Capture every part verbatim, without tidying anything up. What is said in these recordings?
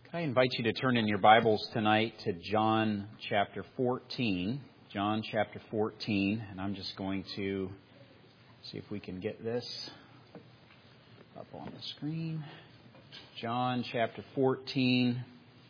I invite you to turn in your Bibles tonight to John chapter fourteen. John chapter fourteen, and I'm just going to see if we can get this up on the screen. John chapter fourteen.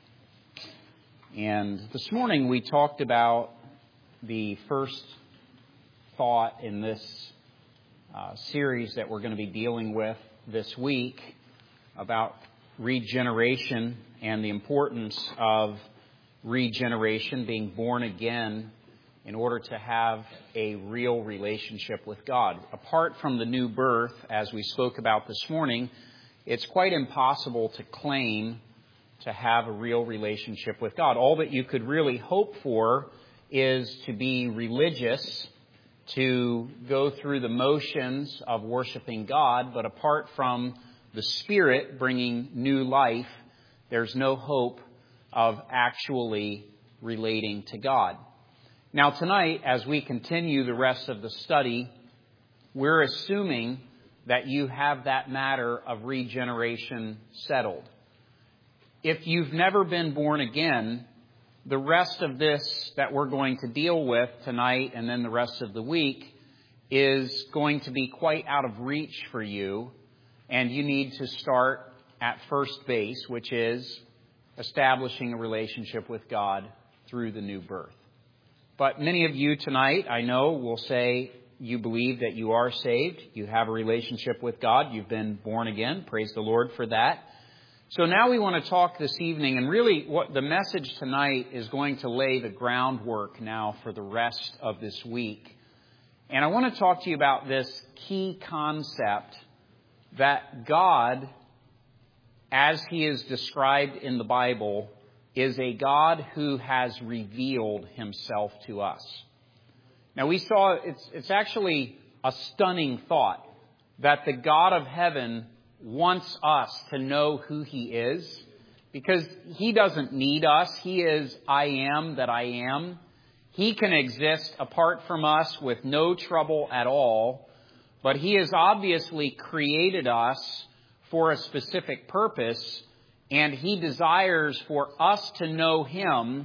And this morning we talked about the first thought in this uh, series that we're going to be dealing with this week about regeneration and the importance of regeneration, being born again in order to have a real relationship with God. Apart from the new birth, as we spoke about this morning, it's quite impossible to claim to have a real relationship with God. All that you could really hope for is to be religious, to go through the motions of worshiping God, but apart from the Spirit bringing new life, there's no hope of actually relating to God. Now tonight, as we continue the rest of the study, we're assuming that you have that matter of regeneration settled. If you've never been born again, the rest of this that we're going to deal with tonight and then the rest of the week is going to be quite out of reach for you. And you need to start at first base, which is establishing a relationship with God through the new birth. But many of you tonight, I know, will say you believe that you are saved. You have a relationship with God. You've been born again. Praise the Lord for that. So now we want to talk this evening, and really what the message tonight is going to lay the groundwork now for the rest of this week. And I want to talk to you about this key concept that God, as He is described in the Bible, is a God who has revealed Himself to us. Now we saw, it's, it's actually a stunning thought that the God of heaven wants us to know who He is, because He doesn't need us. He is I am that I am. He can exist apart from us with no trouble at all. But He has obviously created us for a specific purpose, and He desires for us to know Him,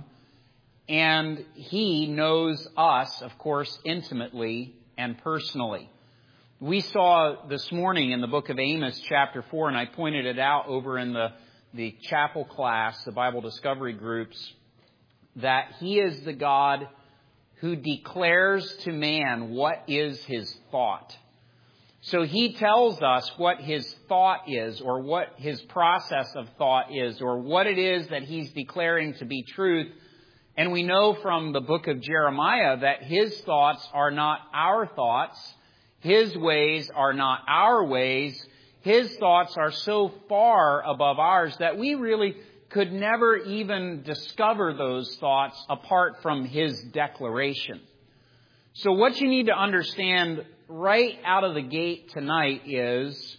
and He knows us, of course, intimately and personally. We saw this morning in the book of Amos, chapter four, and I pointed it out over in the, the chapel class, the Bible Discovery groups, that He is the God who declares to man what is His thought. So He tells us what His thought is, or what His process of thought is, or what it is that He's declaring to be truth. And we know from the book of Jeremiah that His thoughts are not our thoughts. His ways are not our ways. His thoughts are so far above ours that we really could never even discover those thoughts apart from His declaration. So what you need to understand right out of the gate tonight is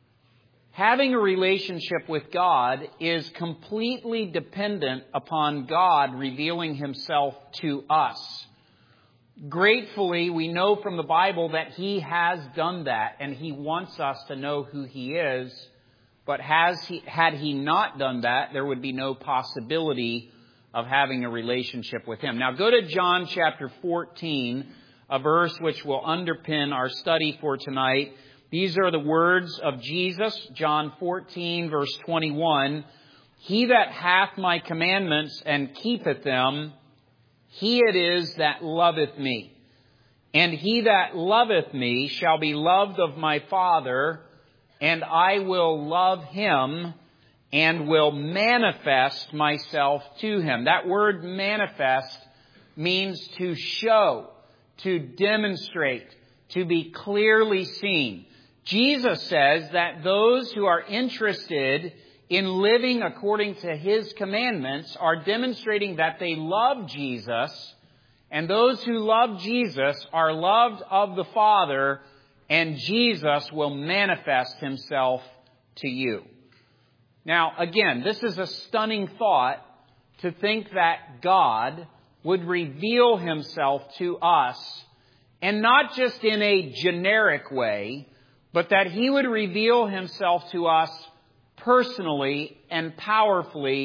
having a relationship with God is completely dependent upon God revealing Himself to us. Gratefully, we know from the Bible that He has done that, and He wants us to know who He is. But has he, had He not done that, there would be no possibility of having a relationship with Him. Now go to John chapter fourteen, a verse which will underpin our study for tonight. These are the words of Jesus, John fourteen, verse twenty-one. He that hath my commandments and keepeth them, he it is that loveth me. And he that loveth me shall be loved of my Father, and I will love him and will manifest myself to him. That word manifest means to show, to demonstrate, to be clearly seen. Jesus says that those who are interested in living according to His commandments are demonstrating that they love Jesus, and those who love Jesus are loved of the Father, and Jesus will manifest Himself to you. Now, again, this is a stunning thought to think that God would reveal Himself to us, and not just in a generic way, but that He would reveal Himself to us personally and powerfully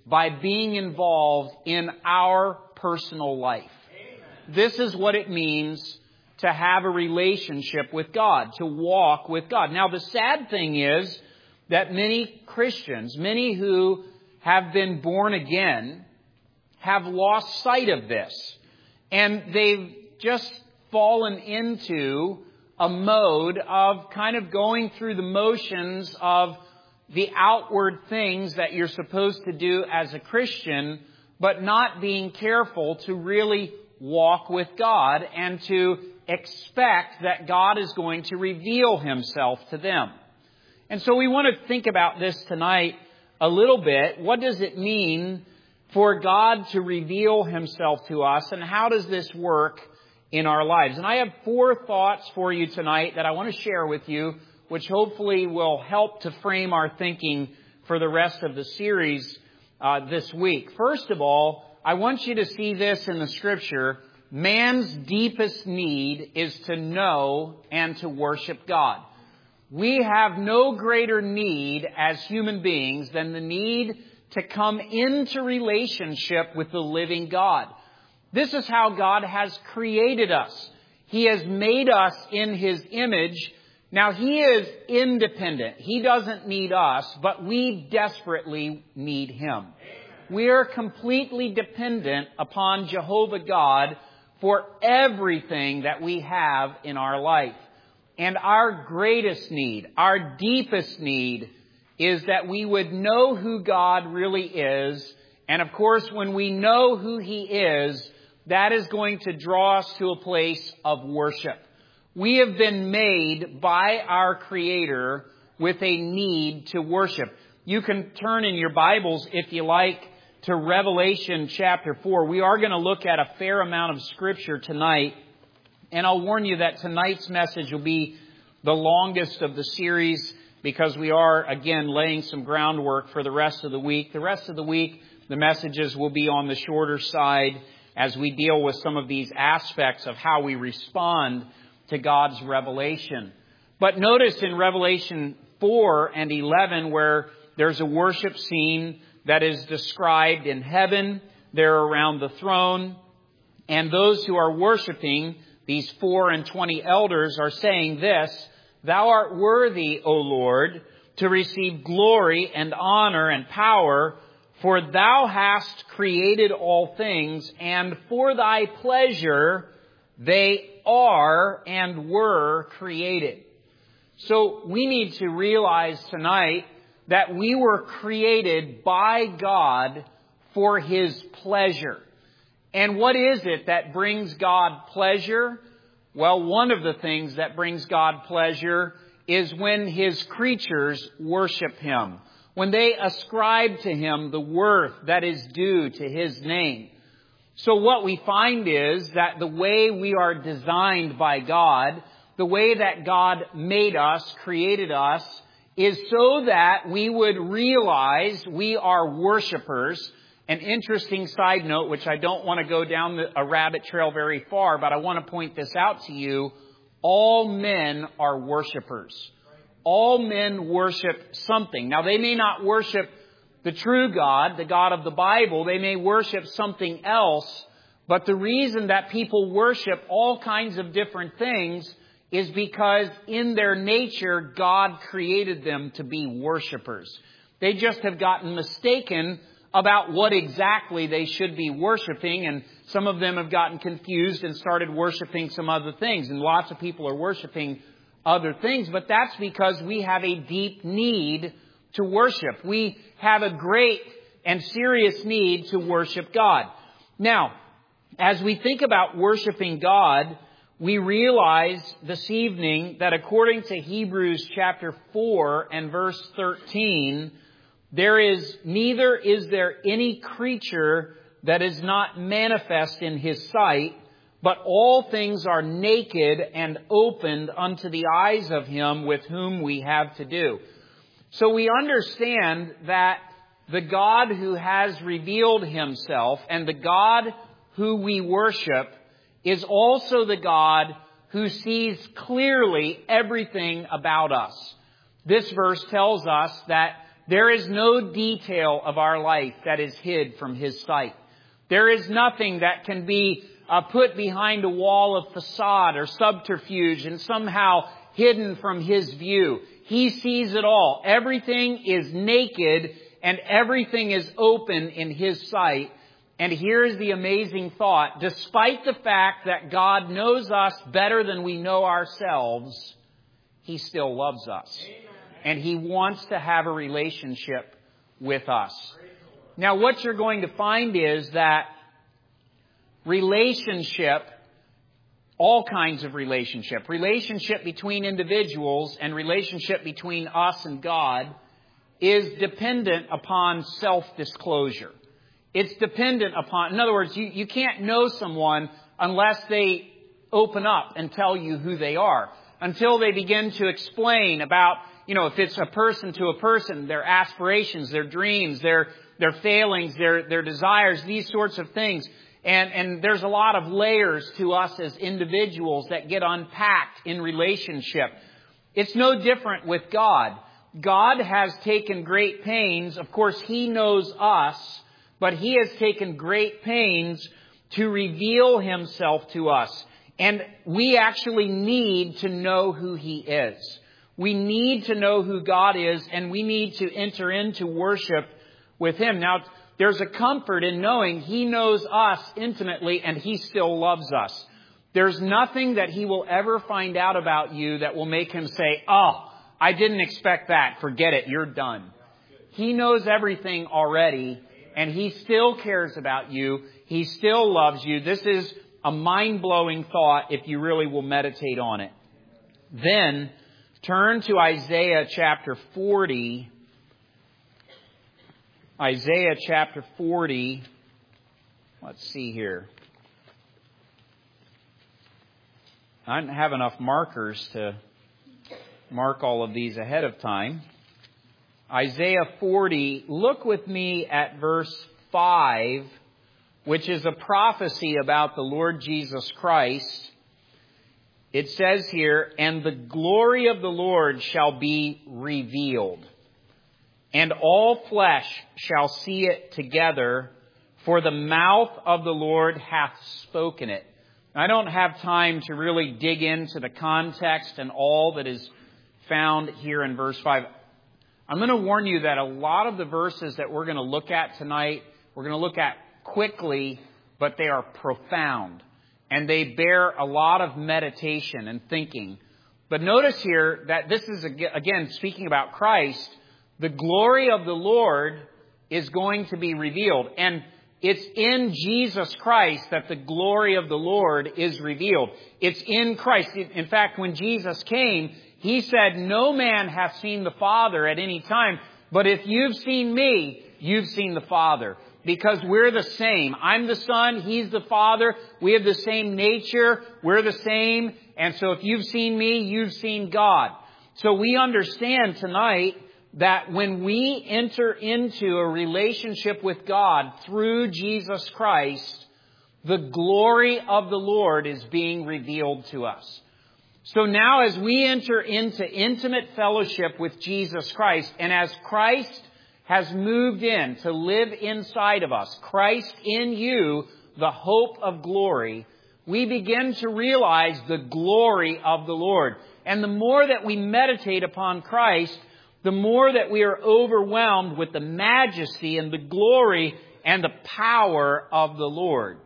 by being involved in our personal life. This is what it means to have a relationship with God, to walk with God. Now, the sad thing is that many Christians, many who have been born again, have lost sight of this. And they've just fallen into a mode of kind of going through the motions of the outward things that you're supposed to do as a Christian, but not being careful to really walk with God and to expect that God is going to reveal Himself to them. And so we want to think about this tonight a little bit. What does it mean for God to reveal Himself to us, and how does this work in our lives? And I have four thoughts for you tonight that I want to share with you, which hopefully will help to frame our thinking for the rest of the series uh, this week. First of all, I want you to see this in the Scripture. Man's deepest need is to know and to worship God. We have no greater need as human beings than the need to come into relationship with the living God. This is how God has created us. He has made us in His image. Now, He is independent. He doesn't need us, but we desperately need Him. We are completely dependent upon Jehovah God for everything that we have in our life. And our greatest need, our deepest need, is that we would know who God really is. And of course, when we know who He is, that is going to draw us to a place of worship. We have been made by our Creator with a need to worship. You can turn in your Bibles, if you like, to Revelation chapter four. We are going to look at a fair amount of Scripture tonight. And I'll warn you that tonight's message will be the longest of the series, because we are, again, laying some groundwork for the rest of the week. The rest of the week, the messages will be on the shorter side as we deal with some of these aspects of how we respond to God's revelation. But notice in Revelation four and eleven, where there's a worship scene that is described in heaven. They're around the throne. And those who are worshiping, these four and twenty elders, are saying this: Thou art worthy, O Lord, to receive glory and honor and power, for Thou hast created all things, and for Thy pleasure they are and were created. So we need to realize tonight that we were created by God for His pleasure. And what is it that brings God pleasure? Well, one of the things that brings God pleasure is when His creatures worship Him, when they ascribe to Him the worth that is due to His name. So what we find is that the way we are designed by God, the way that God made us, created us, is so that we would realize we are worshipers. An interesting side note, which I don't want to go down a rabbit trail very far, but I want to point this out to you. All men are worshipers. All men worship something. Now, they may not worship the true God, the God of the Bible. They may worship something else. But the reason that people worship all kinds of different things is because in their nature, God created them to be worshipers. They just have gotten mistaken about what exactly they should be worshiping, and some of them have gotten confused and started worshiping some other things, and lots of people are worshiping other things, but that's because we have a deep need to worship. We have a great and serious need to worship God. Now, as we think about worshiping God, we realize this evening that according to Hebrews chapter four and verse thirteen, there is neither is there any creature that is not manifest in His sight, but all things are naked and opened unto the eyes of Him with whom we have to do. So we understand that the God who has revealed Himself and the God who we worship is also the God who sees clearly everything about us. This verse tells us that there is no detail of our life that is hid from His sight. There is nothing that can be uh, put behind a wall of facade or subterfuge and somehow hidden from His view. He sees it all. Everything is naked and everything is open in His sight. And here's the amazing thought. Despite the fact that God knows us better than we know ourselves, He still loves us. And He wants to have a relationship with us. Now, what you're going to find is that relationship, all kinds of relationship, relationship between individuals and relationship between us and God is dependent upon self-disclosure. It's dependent upon, in other words, you, you can't know someone unless they open up and tell you who they are. Until they begin to explain about, you know, if it's a person to a person, their aspirations, their dreams, their their failings, their their desires, these sorts of things. And and there's a lot of layers to us as individuals that get unpacked in relationship. It's no different with God. God has taken great pains. Of course, He knows us, but He has taken great pains to reveal Himself to us. And we actually need to know who He is. We need to know who God is, and we need to enter into worship with Him. Now, there's a comfort in knowing He knows us intimately and He still loves us. There's nothing that He will ever find out about you that will make Him say, "Oh, I didn't expect that. Forget it. You're done." He knows everything already, and He still cares about you. He still loves you. This is a mind-blowing thought if you really will meditate on it. Then turn to Isaiah chapter forty. Isaiah chapter forty. Let's see here. I didn't have enough markers to mark all of these ahead of time. Isaiah forty. Look with me at verse five, which is a prophecy about the Lord Jesus Christ. It says here, "And the glory of the Lord shall be revealed, and all flesh shall see it together, for the mouth of the Lord hath spoken it." I don't have time to really dig into the context and all that is found here in verse five. I'm going to warn you that a lot of the verses that we're going to look at tonight, we're going to look at quickly, but they are profound. And they bear a lot of meditation and thinking. But notice here that this is, again, speaking about Christ. The glory of the Lord is going to be revealed. And it's in Jesus Christ that the glory of the Lord is revealed. It's in Christ. In fact, when Jesus came, He said, "No man hath seen the Father at any time, but if you've seen me, you've seen the Father." Because we're the same. I'm the Son, He's the Father. We have the same nature. We're the same. And so if you've seen me, you've seen God. So we understand tonight that when we enter into a relationship with God through Jesus Christ, the glory of the Lord is being revealed to us. So now as we enter into intimate fellowship with Jesus Christ, and as Christ has moved in to live inside of us, Christ in you, the hope of glory, we begin to realize the glory of the Lord. And the more that we meditate upon Christ, the more that we are overwhelmed with the majesty and the glory and the power of the Lord.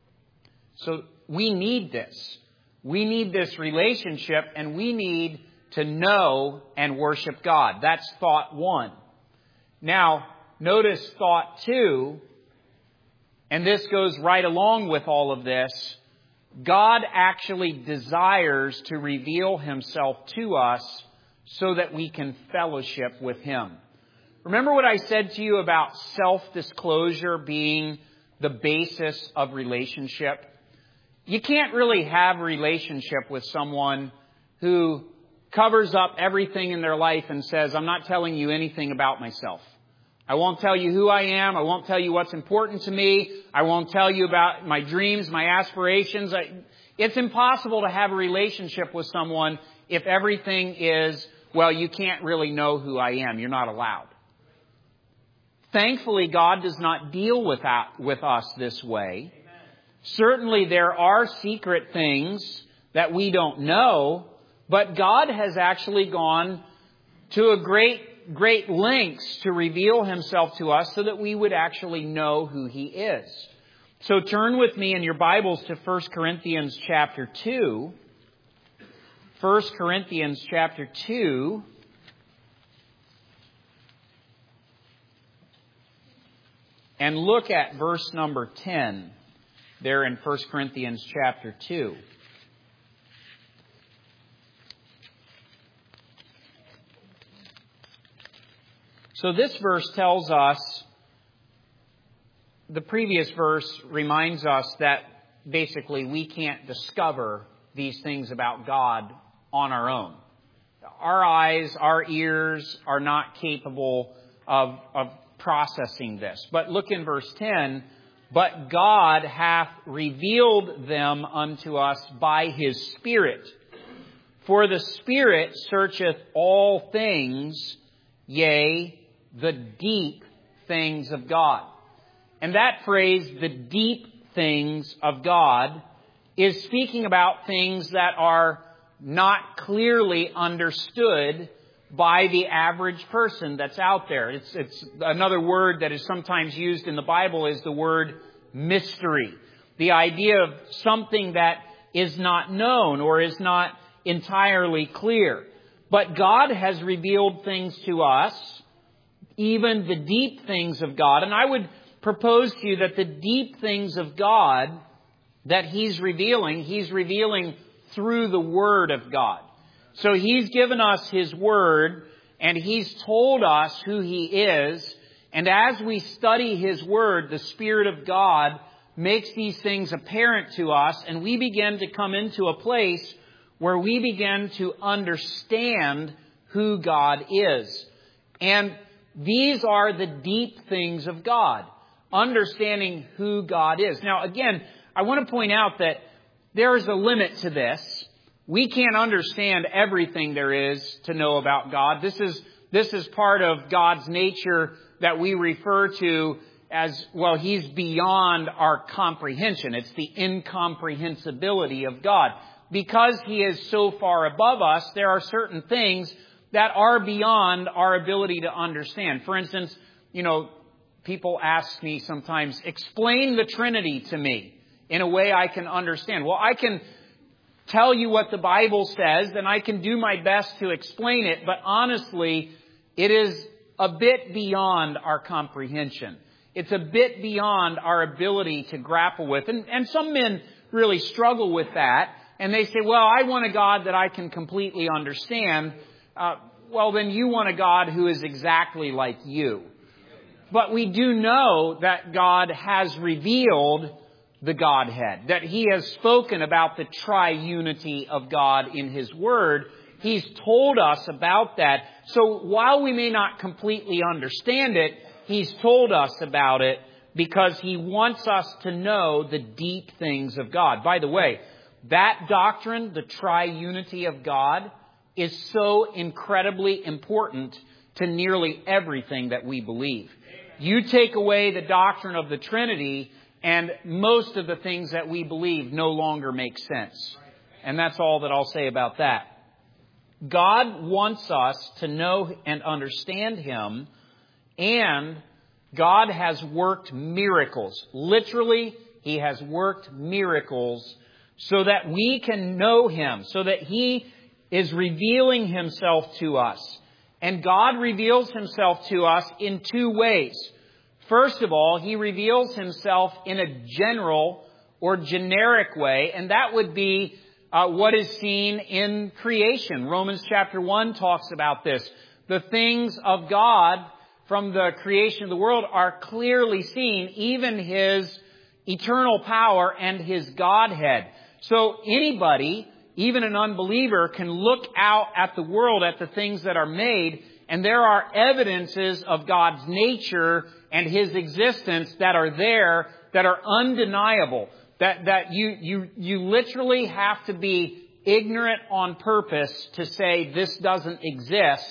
So we need this. We need this relationship, and we need to know and worship God. That's thought one. Now, notice thought two, and this goes right along with all of this. God actually desires to reveal Himself to us so that we can fellowship with Him. Remember what I said to you about self-disclosure being the basis of relationship? You can't really have a relationship with someone who covers up everything in their life and says, "I'm not telling you anything about myself. I won't tell you who I am. I won't tell you what's important to me. I won't tell you about my dreams, my aspirations." It's impossible to have a relationship with someone if everything is, "Well, you can't really know who I am. You're not allowed." Thankfully, God does not deal with, that, with us this way. Amen. Certainly, there are secret things that we don't know, but God has actually gone to a great, great lengths to reveal Himself to us so that we would actually know who He is. So turn with me in your Bibles to First Corinthians chapter two. First Corinthians chapter two. And look at verse number ten there in First Corinthians chapter two. So this verse tells us, the previous verse reminds us that basically we can't discover these things about God on our own. Our eyes, our ears are not capable of, of processing this. But look in verse ten. But God hath revealed them unto us by His Spirit. For the Spirit searcheth all things, yea, the deep things of God. And that phrase, the deep things of God, is speaking about things that are not clearly understood by the average person that's out there. It's, it's another word that is sometimes used in the Bible is the word mystery. The idea of something that is not known or is not entirely clear. But God has revealed things to us, even the deep things of God. And I would propose to you that the deep things of God that He's revealing, He's revealing through the Word of God. So He's given us His Word, and He's told us who He is. And as we study His Word, the Spirit of God makes these things apparent to us, and we begin to come into a place where we begin to understand who God is. And these are the deep things of God, understanding who God is. Now, again, I want to point out that there is a limit to this. We can't understand everything there is to know about God. This is, this is part of God's nature that we refer to as, well, He's beyond our comprehension. It's the incomprehensibility of God. Because He is so far above us, there are certain things that are beyond our ability to understand. For instance, you know, people ask me sometimes, explain the Trinity to me in a way I can understand. Well, I can tell you what the Bible says, and I can do my best to explain it, but honestly, it is a bit beyond our comprehension. It's a bit beyond our ability to grapple with. And, and some men really struggle with that, and they say, well, I want a God that I can completely understand. Uh, well, then you want a God who is exactly like you. But we do know that God has revealed the Godhead, that He has spoken about the triunity of God in His Word. He's told us about that. So while we may not completely understand it, He's told us about it because He wants us to know the deep things of God. By the way, that doctrine, the triunity of God, is so incredibly important to nearly everything that we believe. You take away the doctrine of the Trinity, and most of the things that we believe no longer make sense. And that's all that I'll say about that. God wants us to know and understand Him, and God has worked miracles. Literally, He has worked miracles so that we can know Him, so that He is revealing Himself to us. And God reveals Himself to us in two ways. First of all, He reveals Himself in a general or generic way, and that would be uh, what is seen in creation. Romans chapter one talks about this. The things of God from the creation of the world are clearly seen, even His eternal power and His Godhead. So anybody, even an unbeliever, can look out at the world, at the things that are made, and there are evidences of God's nature and His existence that are there, that are undeniable, that, that you, you, you literally have to be ignorant on purpose to say this doesn't exist.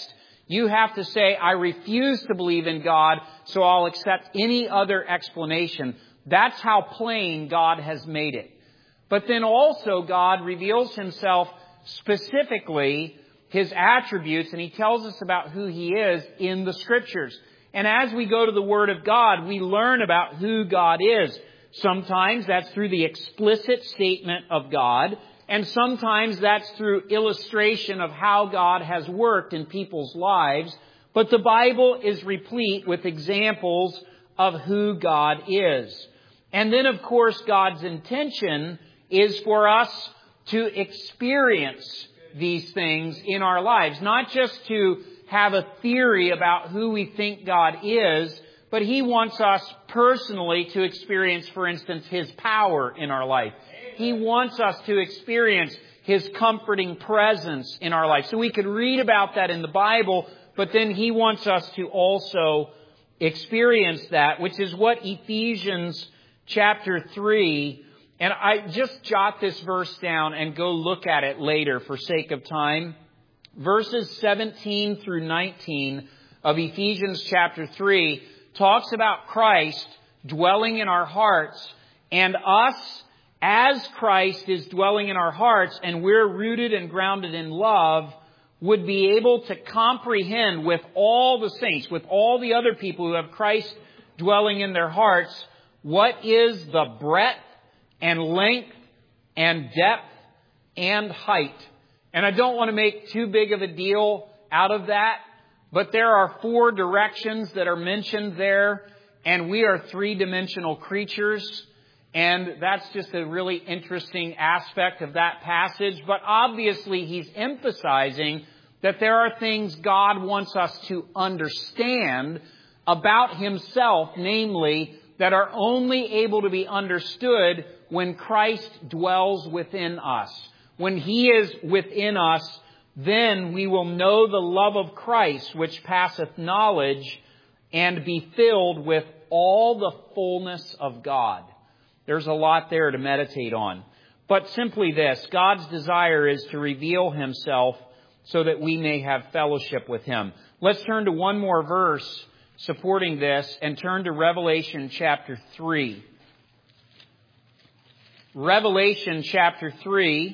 You have to say, I refuse to believe in God, so I'll accept any other explanation. That's how plain God has made it. But then also God reveals Himself specifically, His attributes, and He tells us about who He is in the Scriptures. And as we go to the Word of God, we learn about who God is. Sometimes that's through the explicit statement of God, and sometimes that's through illustration of how God has worked in people's lives. But the Bible is replete with examples of who God is. And then, of course, God's intention is for us to experience these things in our lives. Not just to have a theory about who we think God is, but He wants us personally to experience, for instance, His power in our life. He wants us to experience His comforting presence in our life. So we could read about that in the Bible, but then He wants us to also experience that, which is what Ephesians chapter three, and I just jot this verse down and go look at it later for sake of time. Verses seventeen through nineteen of Ephesians chapter three talks about Christ dwelling in our hearts, and us as Christ is dwelling in our hearts and we're rooted and grounded in love, would be able to comprehend with all the saints, with all the other people who have Christ dwelling in their hearts, what is the breadth and length and depth and height. And I don't want to make too big of a deal out of that, but there are four directions that are mentioned there, and we are three-dimensional creatures. And that's just a really interesting aspect of that passage. But obviously He's emphasizing that there are things God wants us to understand about Himself, namely, that are only able to be understood when Christ dwells within us. When He is within us, then we will know the love of Christ, which passeth knowledge, and be filled with all the fullness of God. There's a lot there to meditate on. But simply this, God's desire is to reveal Himself so that we may have fellowship with Him. Let's turn to one more verse supporting this and turn to Revelation chapter three. Revelation chapter three,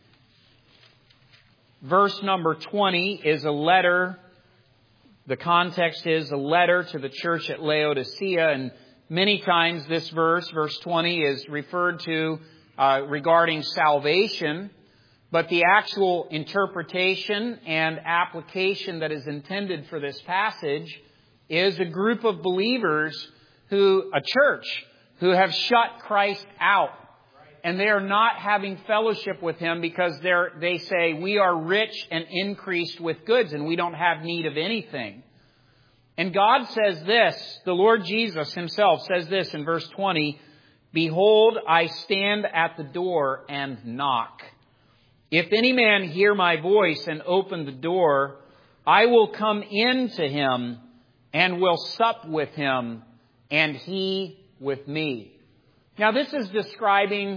verse number twenty is a letter. The context is a letter to the church at Laodicea, and many times this verse, verse twenty, is referred to uh, regarding salvation, but the actual interpretation and application that is intended for this passage is a group of believers who, a church, who have shut Christ out. And they are not having fellowship with Him because they're, they say, we are rich and increased with goods and we don't have need of anything. And God says this, the Lord Jesus Himself says this in verse twenty, behold, I stand at the door and knock. If any man hear my voice and open the door, I will come in to him and will sup with him and he with me. Now this is describing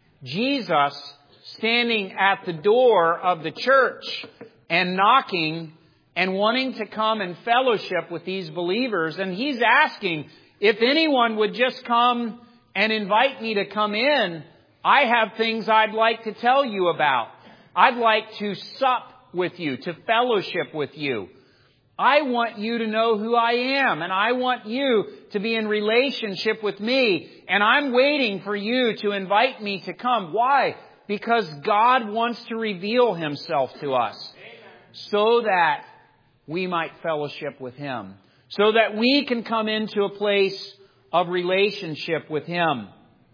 Jesus standing at the door of the church and knocking and wanting to come and fellowship with these believers. And He's asking, if anyone would just come and invite me to come in, I have things I'd like to tell you about. I'd like to sup with you, to fellowship with you. I want you to know who I am, and I want you to be in relationship with me. And I'm waiting for you to invite me to come. Why? Because God wants to reveal Himself to us so that we might fellowship with Him, so that we can come into a place of relationship with Him.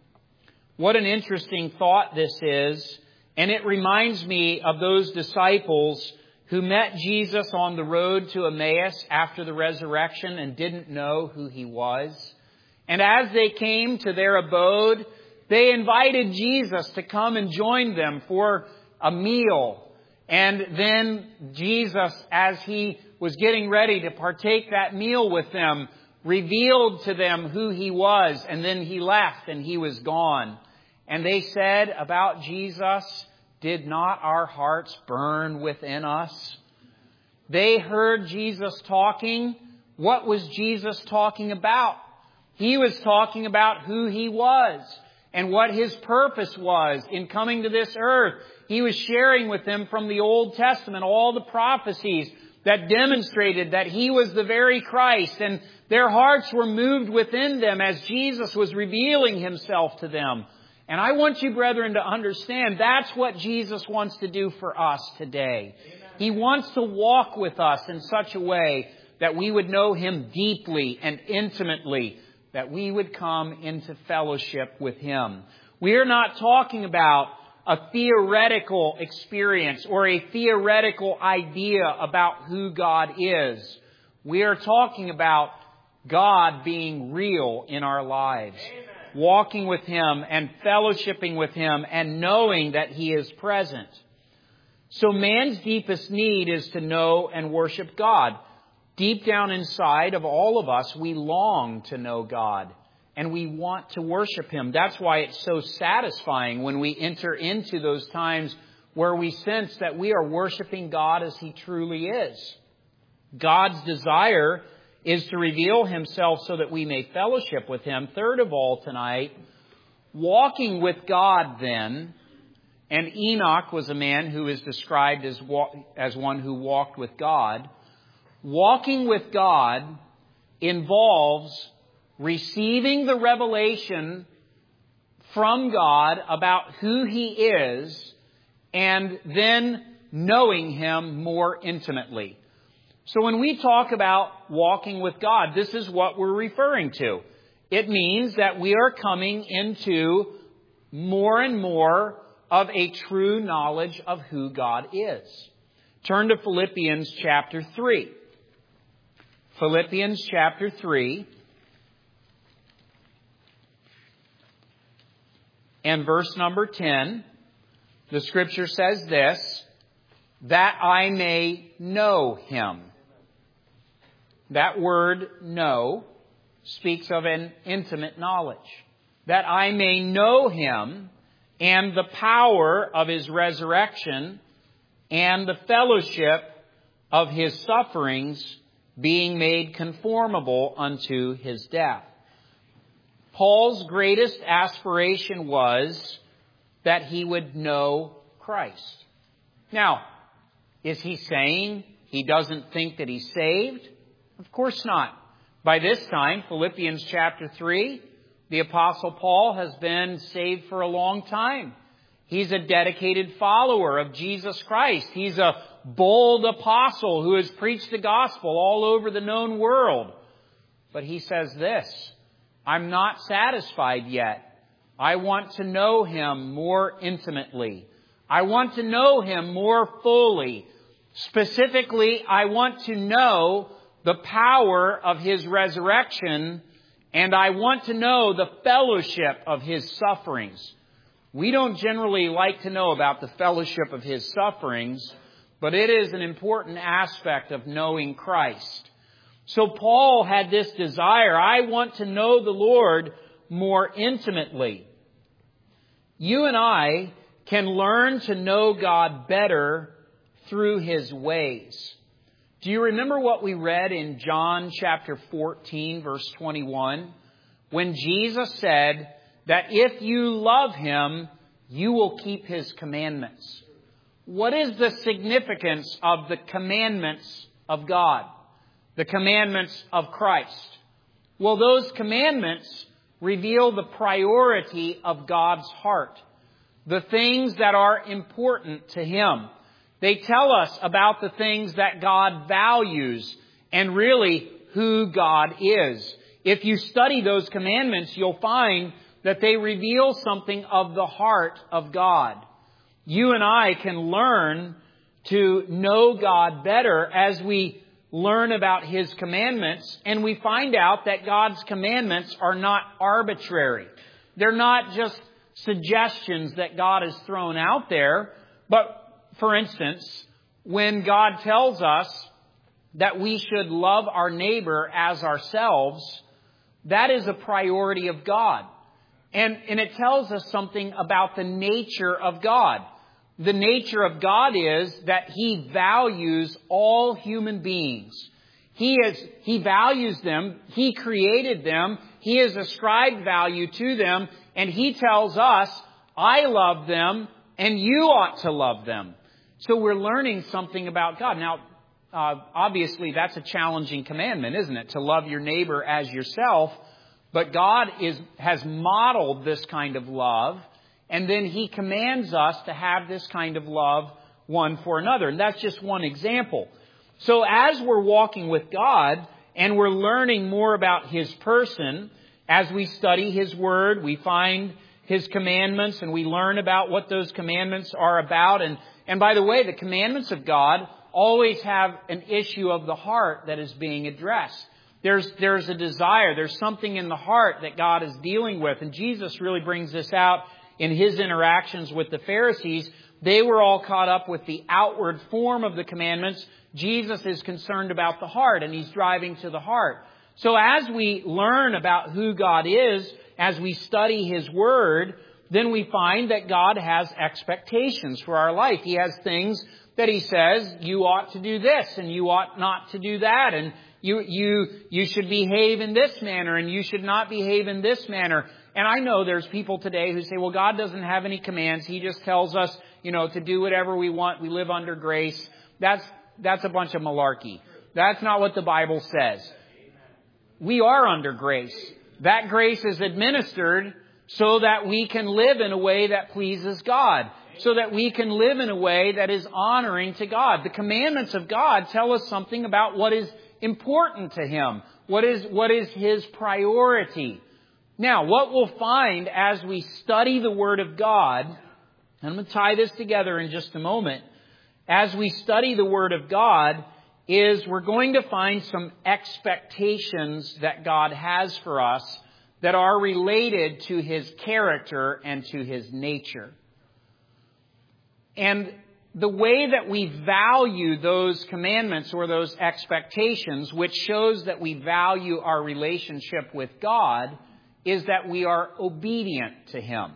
What an interesting thought this is. And it reminds me of those disciples who met Jesus on the road to Emmaus after the resurrection and didn't know who He was. And as they came to their abode, they invited Jesus to come and join them for a meal. And then Jesus, as He was getting ready to partake that meal with them, revealed to them who He was. And then He left and He was gone. And they said about Jesus, did not our hearts burn within us? They heard Jesus talking. What was Jesus talking about? He was talking about who He was and what His purpose was in coming to this earth. He was sharing with them from the Old Testament all the prophecies that demonstrated that He was the very Christ, and their hearts were moved within them as Jesus was revealing Himself to them. And I want you, brethren, to understand that's what Jesus wants to do for us today. Amen. He wants to walk with us in such a way that we would know Him deeply and intimately, that we would come into fellowship with Him. We are not talking about a theoretical experience or a theoretical idea about who God is. We are talking about God being real in our lives. Amen. Walking with Him and fellowshipping with Him and knowing that He is present. So man's deepest need is to know and worship God. Deep down inside of all of us, we long to know God and we want to worship Him. That's why it's so satisfying when we enter into those times where we sense that we are worshiping God as He truly is. God's desire is to reveal Himself so that we may fellowship with Him. Third of all tonight, walking with God then, and Enoch was a man who is described as, as one who walked with God. Walking with God involves receiving the revelation from God about who He is and then knowing Him more intimately. So when we talk about walking with God, this is what we're referring to. It means that we are coming into more and more of a true knowledge of who God is. Turn to Philippians chapter three. Philippians chapter three and verse number ten. The Scripture says this, that I may know Him. That word know speaks of an intimate knowledge. That I may know Him and the power of His resurrection and the fellowship of His sufferings, being made conformable unto His death. Paul's greatest aspiration was that he would know Christ. Now, is he saying he doesn't think that he's saved? Of course not. By this time, Philippians chapter three, the Apostle Paul has been saved for a long time. He's a dedicated follower of Jesus Christ. He's a bold apostle who has preached the gospel all over the known world. But he says this, I'm not satisfied yet. I want to know Him more intimately. I want to know Him more fully. Specifically, I want to know the power of His resurrection, and I want to know the fellowship of His sufferings. We don't generally like to know about the fellowship of His sufferings, but it is an important aspect of knowing Christ. So Paul had this desire, I want to know the Lord more intimately. You and I can learn to know God better through His ways. Do you remember what we read in John chapter fourteen, verse twenty-one? When Jesus said that if you love Him, you will keep His commandments. What is the significance of the commandments of God? The commandments of Christ? Well, those commandments reveal the priority of God's heart. The things that are important to Him. They tell us about the things that God values and really who God is. If you study those commandments, you'll find that they reveal something of the heart of God. You and I can learn to know God better as we learn about His commandments, and we find out that God's commandments are not arbitrary. They're not just suggestions that God has thrown out there, but for instance, when God tells us that we should love our neighbor as ourselves, that is a priority of God. And, and it tells us something about the nature of God. the nature of God is that He values all human beings. He is, He values them. He created them. He has ascribed value to them. And He tells us, I love them and you ought to love them. So we're learning something about God. Now, uh, obviously that's a challenging commandment, isn't it? To love your neighbor as yourself. But God is, has modeled this kind of love. And then He commands us to have this kind of love one for another. And that's just one example. So as we're walking with God and we're learning more about His person, as we study His Word, we find His commandments and we learn about what those commandments are about. And, and by the way, the commandments of God always have an issue of the heart that is being addressed. There's, there's a desire. There's something in the heart that God is dealing with. And Jesus really brings this out in His interactions with the Pharisees. They were all caught up with the outward form of the commandments. Jesus is concerned about the heart, and He's driving to the heart. So as we learn about who God is, as we study His Word, then we find that God has expectations for our life. He has things that He says, you ought to do this, and you ought not to do that, and you, you, you should behave in this manner, and you should not behave in this manner. And I know there's people today who say, well, God doesn't have any commands. He just tells us, you know, to do whatever we want. We live under grace. That's, that's a bunch of malarkey. That's not what the Bible says. We are under grace. That grace is administered so that we can live in a way that pleases God. So that we can live in a way that is honoring to God. The commandments of God tell us something about what is important to Him. What is, what is His priority? Now, what we'll find as we study the Word of God, and I'm going to tie this together in just a moment, as we study the Word of God, is we're going to find some expectations that God has for us that are related to His character and to His nature. And the way that we value those commandments or those expectations, which shows that we value our relationship with God, is that we are obedient to Him.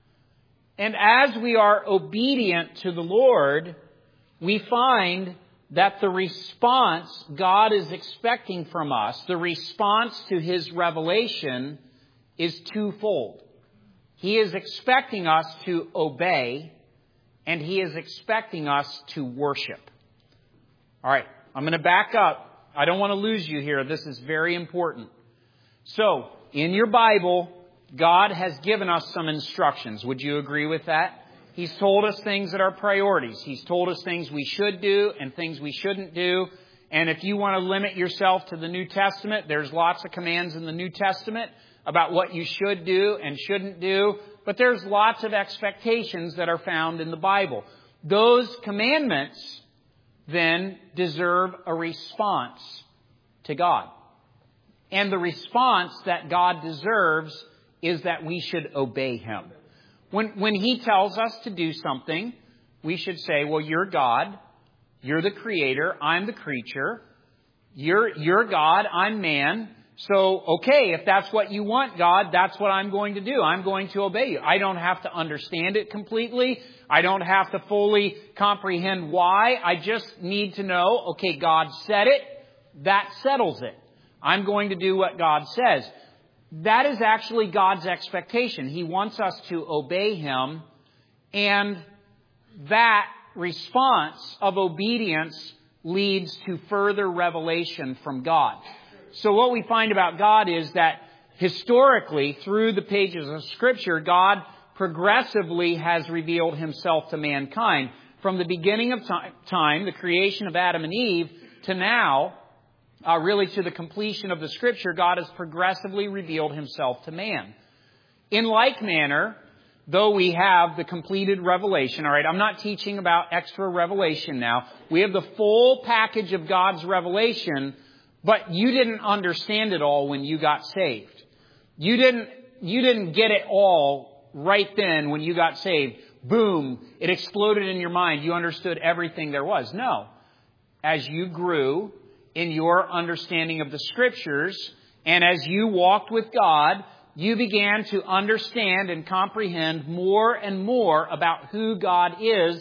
And as we are obedient to the Lord, we find that the response God is expecting from us, the response to His revelation, is twofold. He is expecting us to obey, and He is expecting us to worship. All right, I'm going to back up. I don't want to lose you here. This is very important. So, in your Bible, God has given us some instructions. Would you agree with that? He's told us things that are priorities. He's told us things we should do and things we shouldn't do. And if you want to limit yourself to the New Testament, there's lots of commands in the New Testament about what you should do and shouldn't do. But there's lots of expectations that are found in the Bible. Those commandments then deserve a response to God. And the response that God deserves is that we should obey Him. When, when He tells us to do something, we should say, well, you're God. You're the creator. I'm the creature. You're, you're God. I'm man. So, okay, if that's what you want, God, that's what I'm going to do. I'm going to obey you. I don't have to understand it completely. I don't have to fully comprehend why. I just need to know, okay, God said it. That settles it. I'm going to do what God says. That is actually God's expectation. He wants us to obey Him, and that response of obedience leads to further revelation from God. So what we find about God is that historically, through the pages of Scripture, God progressively has revealed Himself to mankind. From the beginning of time, the creation of Adam and Eve, to now, Uh, really to the completion of the Scripture, God has progressively revealed Himself to man. In like manner, though we have the completed revelation, all right, I'm not teaching about extra revelation now. We have the full package of God's revelation, but you didn't understand it all when you got saved. You didn't, you didn't get it all right then when you got saved. Boom, it exploded in your mind. You understood everything there was. No. As you grew in your understanding of the Scriptures, and as you walked with God, you began to understand and comprehend more and more about who God is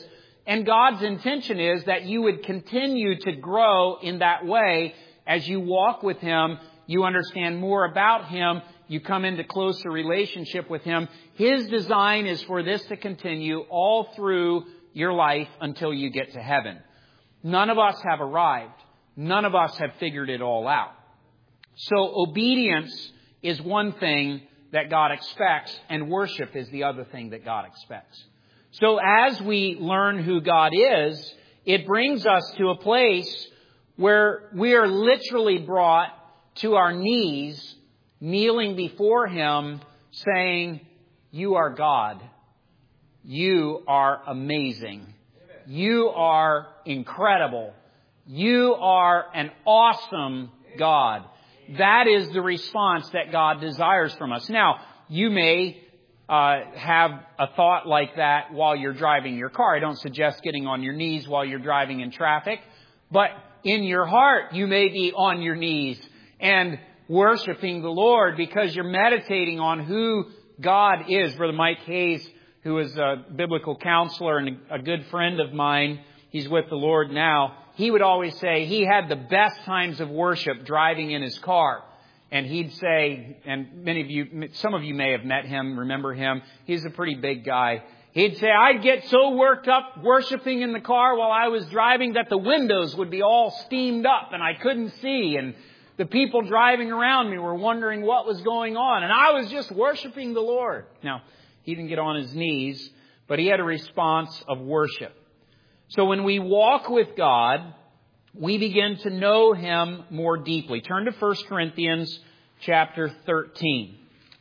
And God's intention is that you would continue to grow in that way as you walk with Him, you understand more about Him, you come into closer relationship with Him. His design is for this to continue all through your life until you get to heaven. None of us have arrived. None of us have figured it all out. So obedience is one thing that God expects, and worship is the other thing that God expects. So as we learn who God is, it brings us to a place where we are literally brought to our knees, kneeling before Him, saying, "You are God. You are amazing. You are incredible. You are an awesome God." That is the response that God desires from us. Now, you may uh, have a thought like that while you're driving your car. I don't suggest getting on your knees while you're driving in traffic. But in your heart, you may be on your knees and worshiping the Lord because you're meditating on who God is. Brother Mike Hayes, who is a biblical counselor and a good friend of mine, he's with the Lord now. He would always say he had the best times of worship driving in his car. And he'd say, and many of you, some of you may have met him, remember him. He's a pretty big guy. He'd say, "I'd get so worked up worshiping in the car while I was driving that the windows would be all steamed up and I couldn't see. And the people driving around me were wondering what was going on. And I was just worshiping the Lord." Now, he didn't get on his knees, but he had a response of worship. So when we walk with God, we begin to know Him more deeply. Turn to First Corinthians chapter thirteen.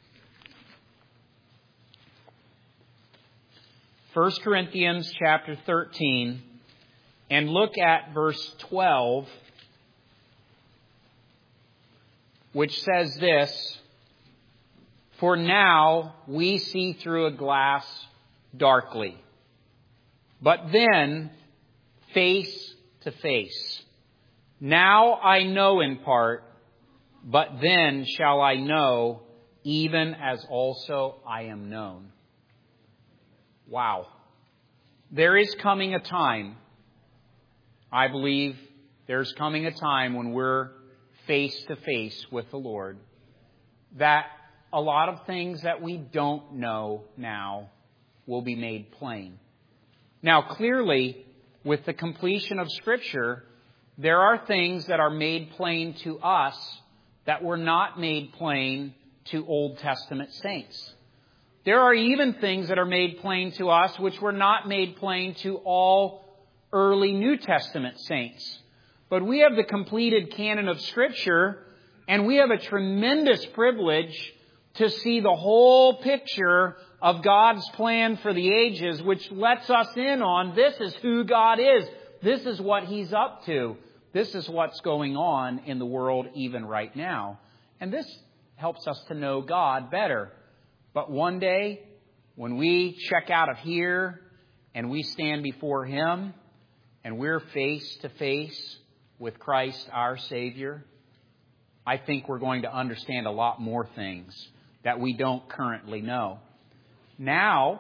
First Corinthians chapter thirteen, and look at verse twelve, which says this: "For now we see through a glass darkly, but then face to face. Now I know in part, but then shall I know, even as also I am known." Wow. There is coming a time, I believe there's coming a time when we're face to face with the Lord, that a lot of things that we don't know now will be made plain. Now, clearly, with the completion of Scripture, there are things that are made plain to us that were not made plain to Old Testament saints. There are even things that are made plain to us which were not made plain to all early New Testament saints. But we have the completed canon of Scripture, and we have a tremendous privilege to see the whole picture of God's plan for the ages, which lets us in on this is who God is. This is what He's up to. This is what's going on in the world even right now. And this helps us to know God better. But one day, when we check out of here and we stand before Him and we're face to face with Christ, our Savior, I think we're going to understand a lot more things that we don't currently know. Now,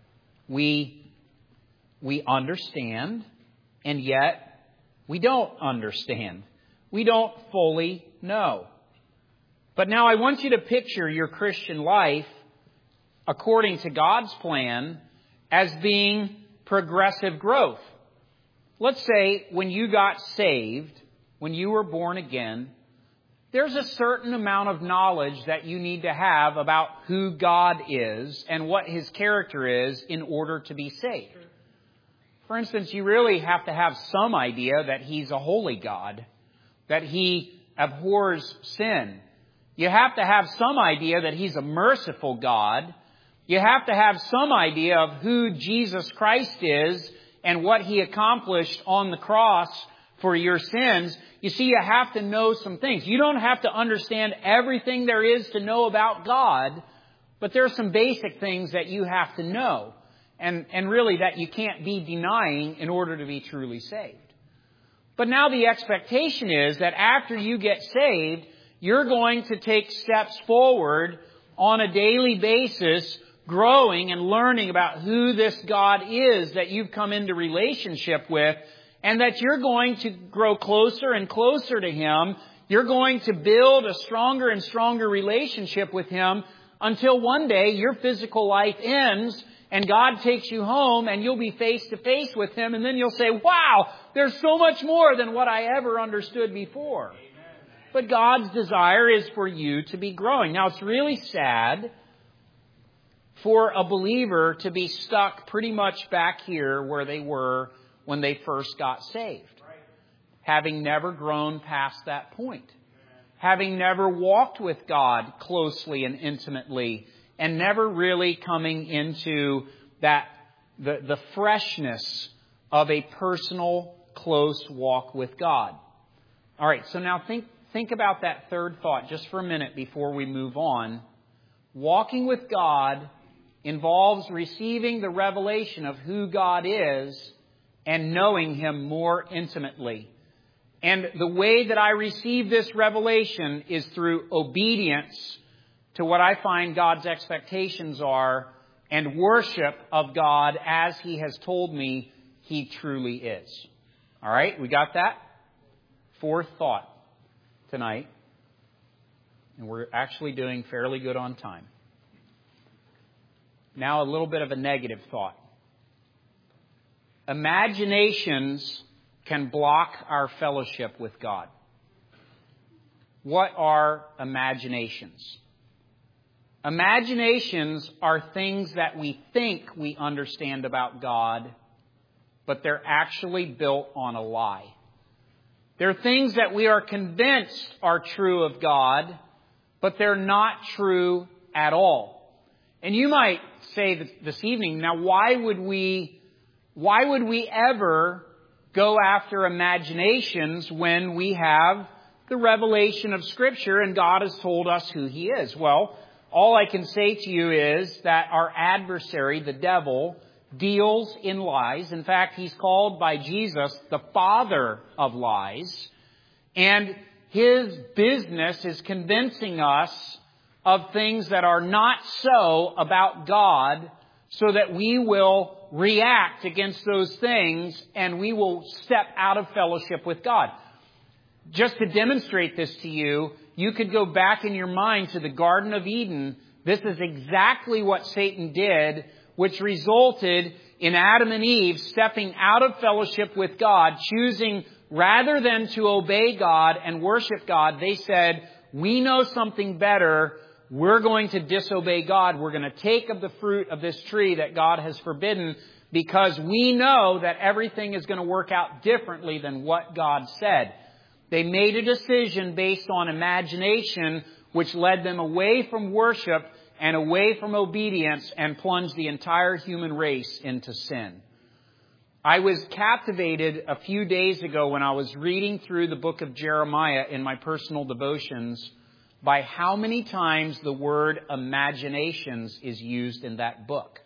we, we understand, and yet we don't understand. We don't fully know. But now I want you to picture your Christian life according to God's plan as being progressive growth. Let's say when you got saved, when you were born again, there's a certain amount of knowledge that you need to have about who God is and what His character is in order to be saved. For instance, you really have to have some idea that He's a holy God, that He abhors sin. You have to have some idea that He's a merciful God. You have to have some idea of who Jesus Christ is and what He accomplished on the cross for your sins. You see, you have to know some things. You don't have to understand everything there is to know about God, but there are some basic things that you have to know, and, and really that you can't be denying in order to be truly saved. But now the expectation is that after you get saved, you're going to take steps forward on a daily basis growing and learning about who this God is that you've come into relationship with, and that you're going to grow closer and closer to Him. You're going to build a stronger and stronger relationship with Him until one day your physical life ends and God takes you home and you'll be face to face with Him, and then you'll say, wow, there's so much more than what I ever understood before. But God's desire is for you to be growing. Now, it's really sad for a believer to be stuck pretty much back here where they were when they first got saved, having never grown past that point, having never walked with God closely and intimately, and never really coming into that the, the freshness of a personal, close walk with God. All right, so now think think about that third thought just for a minute before we move on. Walking with God involves receiving the revelation of who God is and knowing Him more intimately. And the way that I receive this revelation is through obedience to what I find God's expectations are, and worship of God as He has told me He truly is. All right, we got that? Fourth thought tonight. And we're actually doing fairly good on time. Now a little bit of a negative thought. Imaginations can block our fellowship with God. What are imaginations? Imaginations are things that we think we understand about God, but they're actually built on a lie. They're things that we are convinced are true of God, but they're not true at all. And you might say this evening, now why would we, why would we ever go after imaginations when we have the revelation of Scripture and God has told us who He is? Well, all I can say to you is that our adversary, the devil, deals in lies. In fact, he's called by Jesus the father of lies. And his business is convincing us of things that are not so about God, so that we will react against those things and we will step out of fellowship with God. Just to demonstrate this to you, you could go back in your mind to the Garden of Eden. This is exactly what Satan did, which resulted in Adam and Eve stepping out of fellowship with God, choosing rather than to obey God and worship God, they said, we know something better. We're going to disobey God. We're going to take of the fruit of this tree that God has forbidden because we know that everything is going to work out differently than what God said. They made a decision based on imagination, which led them away from worship and away from obedience and plunged the entire human race into sin. I was captivated a few days ago when I was reading through the book of Jeremiah in my personal devotions by how many times the word imaginations is used in that book.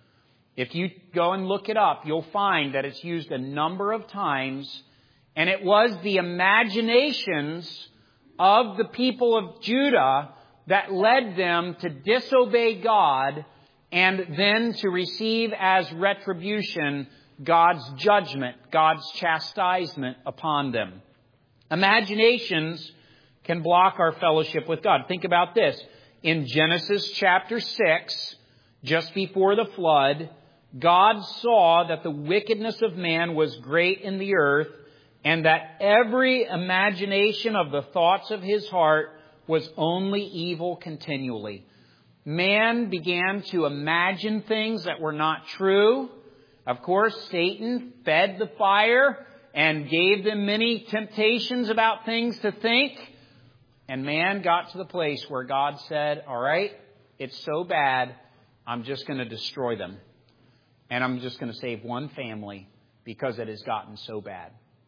If you go and look it up, you'll find that it's used a number of times. And it was the imaginations of the people of Judah that led them to disobey God and then to receive as retribution God's judgment, God's chastisement upon them. Imaginations can block our fellowship with God. Think about this. In Genesis chapter six, just before the flood, God saw that the wickedness of man was great in the earth, and that every imagination of the thoughts of his heart was only evil continually. Man began to imagine things that were not true. Of course, Satan fed the fire and gave them many temptations about things to think. And man got to the place where God said, all right, it's so bad, I'm just going to destroy them. And I'm just going to save one family because it has gotten so bad.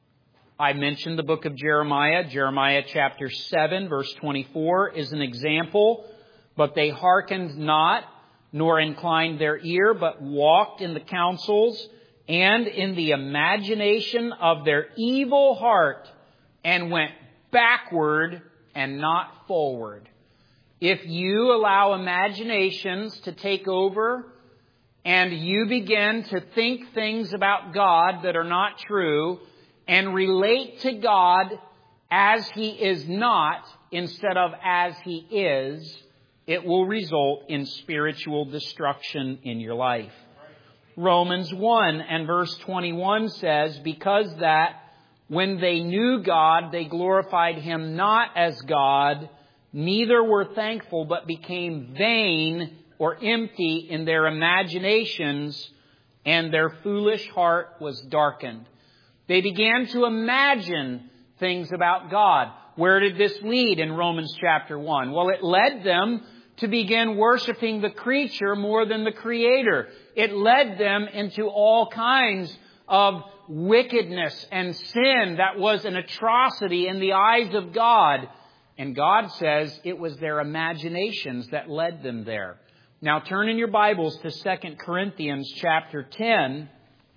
I mentioned the book of Jeremiah. Jeremiah chapter seven, verse twenty-four is an example. But they hearkened not, nor inclined their ear, but walked in the counsels and in the imagination of their evil heart, and went backward and not forward. if you allow imaginations to take over and you begin to think things about God that are not true and relate to God as He is not instead of as He is, it will result in spiritual destruction in your life. Romans one and verse twenty-one says, because that when they knew God, they glorified Him not as God, neither were thankful, but became vain or empty in their imaginations, and their foolish heart was darkened. They began to imagine things about God. Where did this lead in Romans chapter one? Well, it led them to begin worshiping the creature more than the Creator. It led them into all kinds of wickedness and sin that was an atrocity in the eyes of God. And God says it was their imaginations that led them there. Now turn in your Bibles to Second Corinthians chapter ten,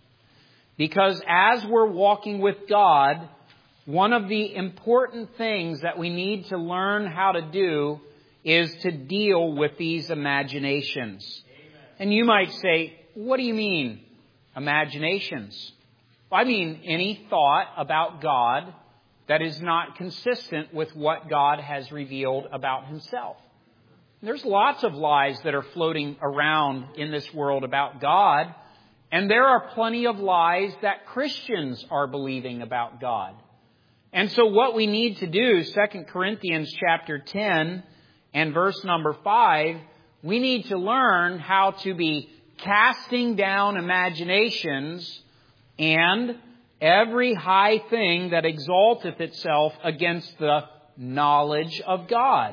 because as we're walking with God, one of the important things that we need to learn how to do is to deal with these imaginations. Amen. And you might say, what do you mean, imaginations? Well, I mean any thought about God that is not consistent with what God has revealed about Himself. There's lots of lies that are floating around in this world about God, and there are plenty of lies that Christians are believing about God. And so what we need to do, Second Corinthians chapter ten and verse number five, we need to learn how to be casting down imaginations and every high thing that exalteth itself against the knowledge of God,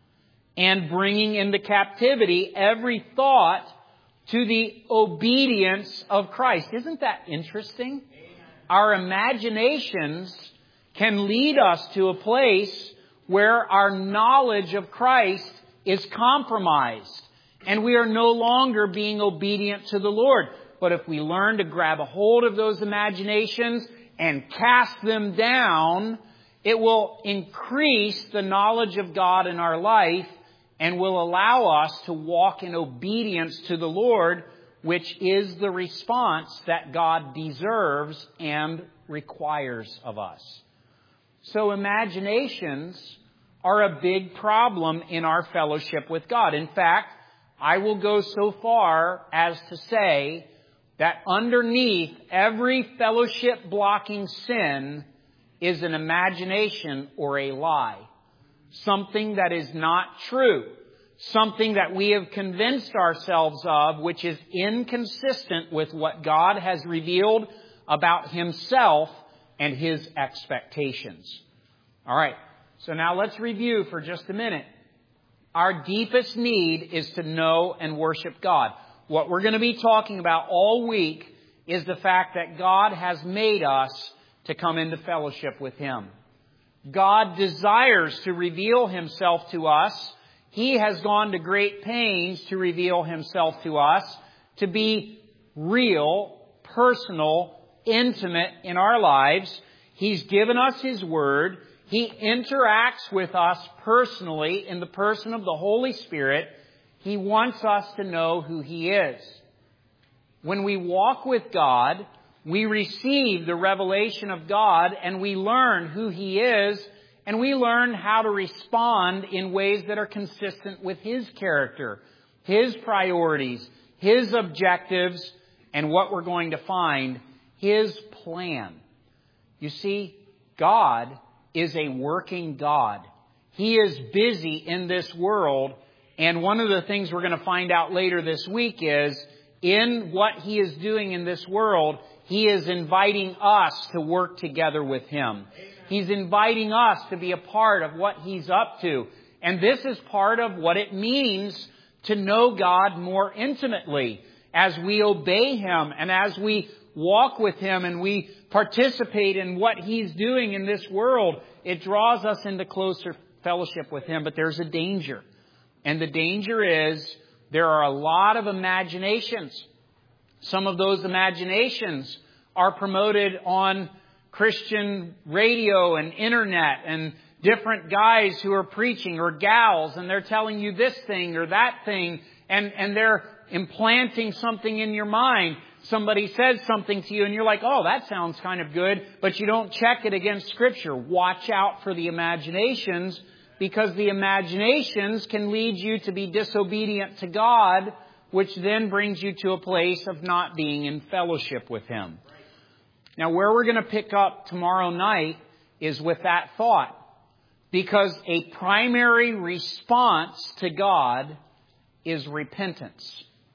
and bringing into captivity every thought to the obedience of Christ. Isn't that interesting? Our imaginations can lead us to a place where our knowledge of Christ is compromised and we are no longer being obedient to the Lord. But if we learn to grab a hold of those imaginations and cast them down, it will increase the knowledge of God in our life and will allow us to walk in obedience to the Lord, which is the response that God deserves and requires of us. So imaginations are a big problem in our fellowship with God. In fact, I will go so far as to say that underneath every fellowship-blocking sin is an imagination or a lie. Something that is not true. Something that we have convinced ourselves of, which is inconsistent with what God has revealed about Himself and His expectations. All right, so now let's review for just a minute. Our deepest need is to know and worship God. What we're going to be talking about all week is the fact that God has made us to come into fellowship with Him. God desires to reveal Himself to us. He has gone to great pains to reveal Himself to us, to be real, personal, intimate in our lives. He's given us His Word. He interacts with us personally in the person of the Holy Spirit. He wants us to know who He is. When we walk with God, we receive the revelation of God and we learn who He is, and we learn how to respond in ways that are consistent with His character, His priorities, His objectives, and what we're going to find, His plan. You see, God is a working God. He is busy in this world, and one of the things we're going to find out later this week is, in what He is doing in this world, He is inviting us to work together with Him. He's inviting us to be a part of what He's up to. And this is part of what it means to know God more intimately. As we obey Him and as we walk with Him and we participate in what He's doing in this world, it draws us into closer fellowship with Him. But there's a danger. And the danger is there are a lot of imaginations. Some of those imaginations are promoted on Christian radio and internet, and different guys who are preaching or gals, and they're telling you this thing or that thing, and, and they're implanting something in your mind. Somebody says something to you and you're like, oh, that sounds kind of good, but you don't check it against Scripture. Watch out for the imaginations, because the imaginations can lead you to be disobedient to God, which then brings you to a place of not being in fellowship with Him. Now, where we're going to pick up tomorrow night is with that thought, because a primary response to God is repentance.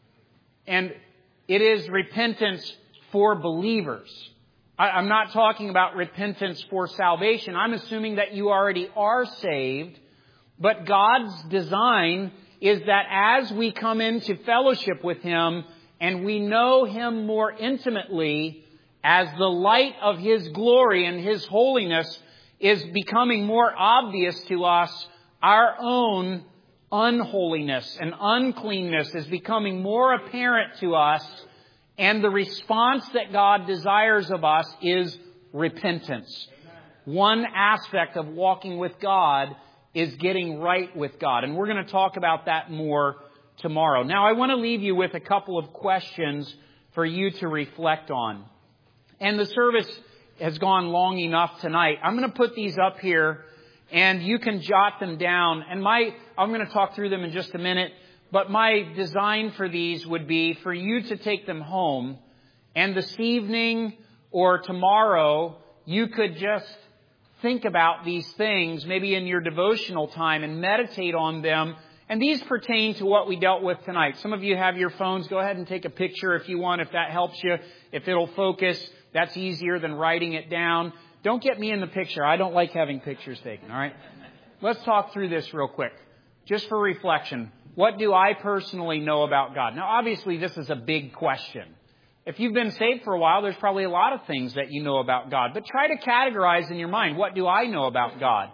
And it is repentance for believers. I, I'm not talking about repentance for salvation. I'm assuming that you already are saved. But God's design is that as we come into fellowship with Him and we know Him more intimately, as the light of His glory and His holiness is becoming more obvious to us, our own unholiness and uncleanness is becoming more apparent to us, and the response that God desires of us is repentance. One aspect of walking with God is getting right with God, and we're going to talk about that more tomorrow. Now, I want to leave you with a couple of questions for you to reflect on. And the service has gone long enough tonight. I'm going to put these up here, and you can jot them down. And my, I'm going to talk through them in just a minute. But my design for these would be for you to take them home. And this evening or tomorrow, you could just think about these things, maybe in your devotional time, and meditate on them. And these pertain to what we dealt with tonight. Some of you have your phones. Go ahead and take a picture if you want, if that helps you. If it'll focus, that's easier than writing it down. Don't get me in the picture. I don't like having pictures taken, all right? Let's talk through this real quick. Just for reflection, what do I personally know about God? Now, obviously, this is a big question. If you've been saved for a while, there's probably a lot of things that you know about God. But try to categorize in your mind, what do I know about God?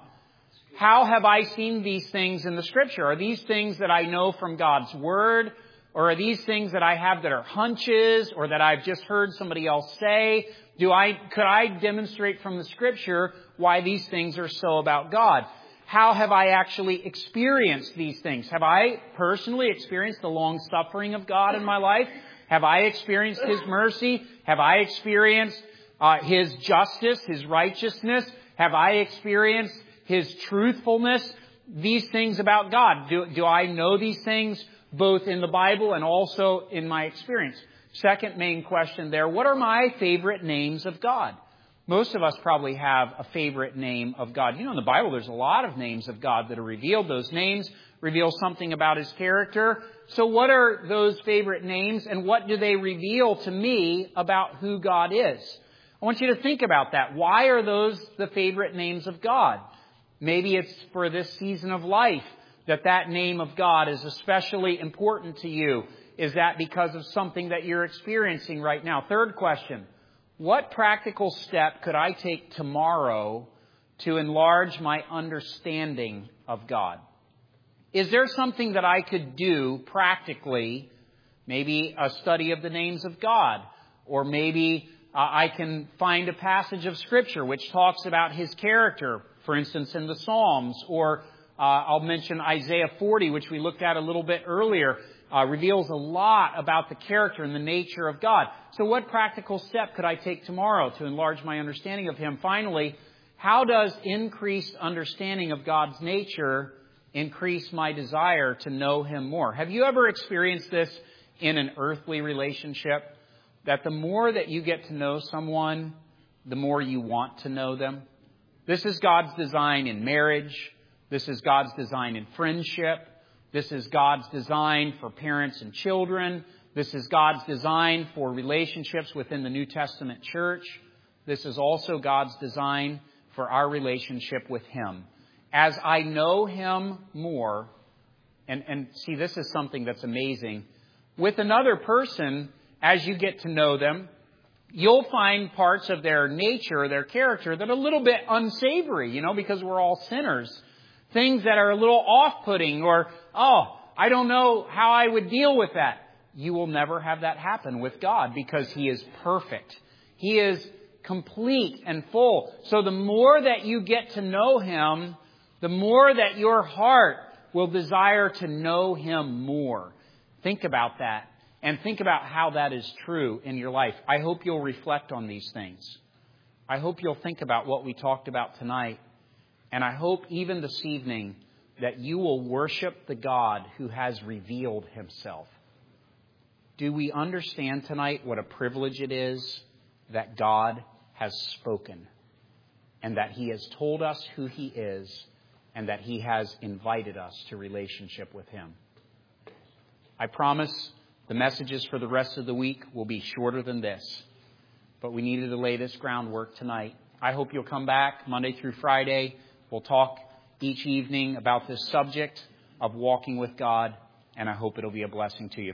How have I seen these things in the Scripture? Are these things that I know from God's Word? Or are these things that I have that are hunches, or that I've just heard somebody else say? Do I, could I demonstrate from the Scripture why these things are so about God? How have I actually experienced these things? Have I personally experienced the long suffering of God in my life? Have I experienced His mercy? Have I experienced uh, His justice, His righteousness? Have I experienced His truthfulness? These things about God. Do, do I know these things both in the Bible and also in my experience? Second main question there, what are my favorite names of God? Most of us probably have a favorite name of God. You know, in the Bible, there's a lot of names of God that are revealed. Those names reveal something about His character. So what are those favorite names, and what do they reveal to me about who God is? I want you to think about that. Why are those the favorite names of God? Maybe it's for this season of life that that name of God is especially important to you. Is that because of something that you're experiencing right now? Third question. What practical step could I take tomorrow to enlarge my understanding of God? Is there something that I could do practically? Maybe a study of the names of God. Or maybe uh, I can find a passage of Scripture which talks about His character. For instance, in the Psalms. Or uh, I'll mention Isaiah forty, which we looked at a little bit earlier. Uh, reveals a lot about the character and the nature of God. So what practical step could I take tomorrow to enlarge my understanding of Him? Finally, how does increased understanding of God's nature increase my desire to know Him more? Have you ever experienced this in an earthly relationship? That the more that you get to know someone, the more you want to know them? This is God's design in marriage. This is God's design in friendship. This is God's design for parents and children. This is God's design for relationships within the New Testament church. This is also God's design for our relationship with Him. As I know Him more, and, and see, this is something that's amazing. With another person, as you get to know them, you'll find parts of their nature, their character, that are a little bit unsavory, you know, because we're all sinners. Things that are a little off-putting, or, oh, I don't know how I would deal with that. You will never have that happen with God, because He is perfect. He is complete and full. So the more that you get to know Him, The more that your heart will desire to know Him more. Think about that. And think about how that is true in your life. I hope you'll reflect on these things. I hope you'll think about what we talked about tonight. And I hope even this evening that you will worship the God who has revealed Himself. Do we understand tonight what a privilege it is that God has spoken and that He has told us who He is and that He has invited us to relationship with Him? I promise the messages for the rest of the week will be shorter than this, but we needed to lay this groundwork tonight. I hope you'll come back Monday through Friday. We'll talk each evening about this subject of walking with God, and I hope it'll be a blessing to you.